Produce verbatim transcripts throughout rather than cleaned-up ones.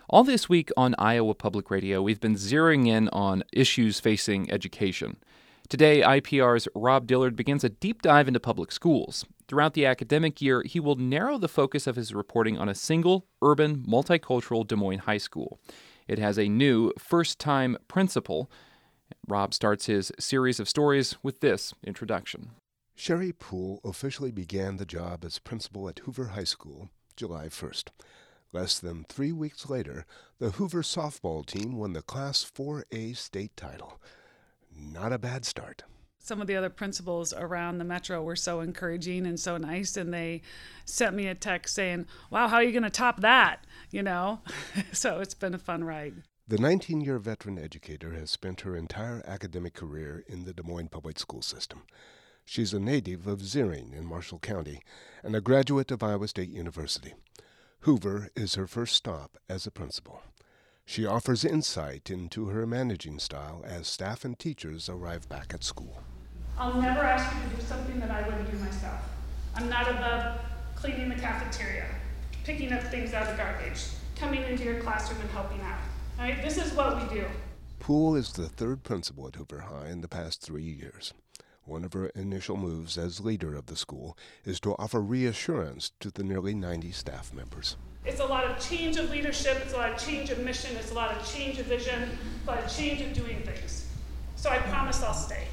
All this week on Iowa Public Radio, we've been zeroing in on issues facing education. Today, I P R's Rob Dillard begins a deep dive into public schools. Throughout the academic year, he will narrow the focus of his reporting on a single, urban, multicultural Des Moines high school. It has a new, first-time principal. Rob starts his series of stories with this introduction. Sherry Poole officially began the job as principal at Hoover High School July first. Less than three weeks later, the Hoover softball team won the Class four A state title. Not a bad start. Some of the other principals around the metro were so encouraging and so nice, and they sent me a text saying, wow, how are you going to top that? You know, so it's been a fun ride. The nineteen-year veteran educator has spent her entire academic career in the Des Moines public school system. She's a native of Zering in Marshall County and a graduate of Iowa State University. Hoover is her first stop as a principal. She offers insight into her managing style as staff and teachers arrive back at school. I'll never ask you to do something that I wouldn't do myself. I'm not above cleaning the cafeteria, picking up things out of the garbage, coming into your classroom and helping out. All right, this is what we do. Poole is the third principal at Hoover High in the past three years. One of her initial moves as leader of the school is to offer reassurance to the nearly ninety staff members. It's a lot of change of leadership, it's a lot of change of mission, it's a lot of change of vision, a lot of change of doing things. So I promise I'll stay,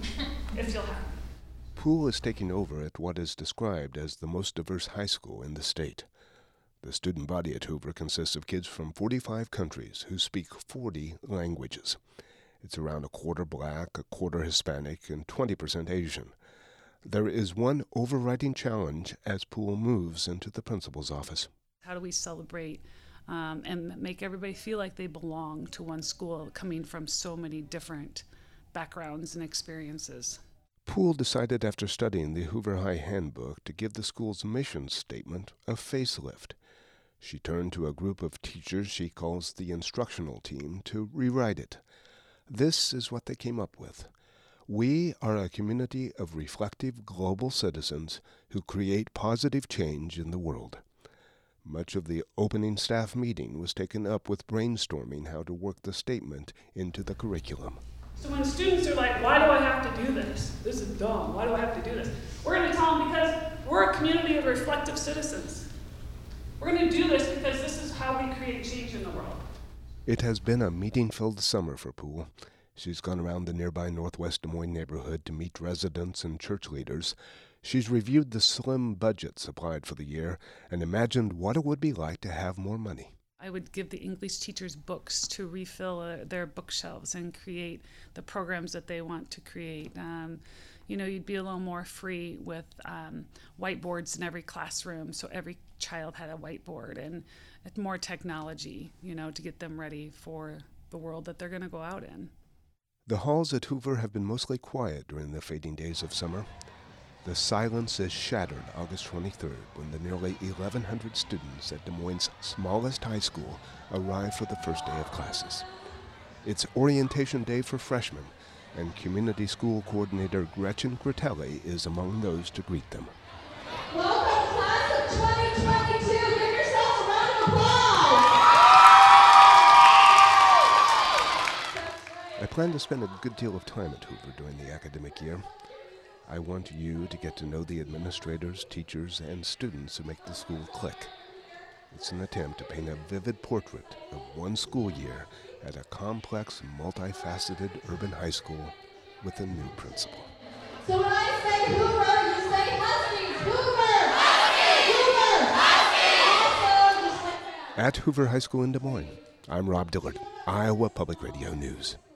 if you'll have me. Poole is taking over at what is described as the most diverse high school in the state. The student body at Hoover consists of kids from forty-five countries who speak forty languages. It's around a quarter black, a quarter Hispanic, and twenty percent Asian. There is one overriding challenge as Poole moves into the principal's office. How do we celebrate um, and make everybody feel like they belong to one school, coming from so many different backgrounds and experiences? Poole decided after studying the Hoover High Handbook to give the school's mission statement a facelift. She turned to a group of teachers she calls the instructional team to rewrite it. This is what they came up with. We are a community of reflective global citizens who create positive change in the world. Much of the opening staff meeting was taken up with brainstorming how to work the statement into the curriculum. So when students are like, why do I have to do this? This is dumb. Why do I have to do this? We're going to tell them because we're a community of reflective citizens. We're going to do this because this is how we create change in the world. It has been a meeting-filled summer for Poole. She's gone around the nearby Northwest Des Moines neighborhood to meet residents and church leaders. She's reviewed the slim budget supplied for the year and imagined what it would be like to have more money. I would give the English teachers books to refill uh, their bookshelves and create the programs that they want to create. Um, you know, you'd be a little more free with um, whiteboards in every classroom, so every child had a whiteboard, and more technology, you know, to get them ready for the world that they're going to go out in. The halls at Hoover have been mostly quiet during the fading days of summer. The silence is shattered August twenty-third when the nearly eleven hundred students at Des Moines' smallest high school arrive for the first day of classes. It's orientation day for freshmen, and community school coordinator Gretchen Critelli is among those to greet them. Welcome, class of twenty twenty-two. Give yourselves a round of applause. I plan to spend a good deal of time at Hoover during the academic year. I want you to get to know the administrators, teachers, and students who make the school click. It's an attempt to paint a vivid portrait of one school year at a complex, multifaceted urban high school with a new principal. So when I say Hoover, you say Huskies. Hoover! Huskies! Hoover! Huskies! Also, just like that. At Hoover High School in Des Moines, I'm Rob Dillard, Iowa Public Radio News.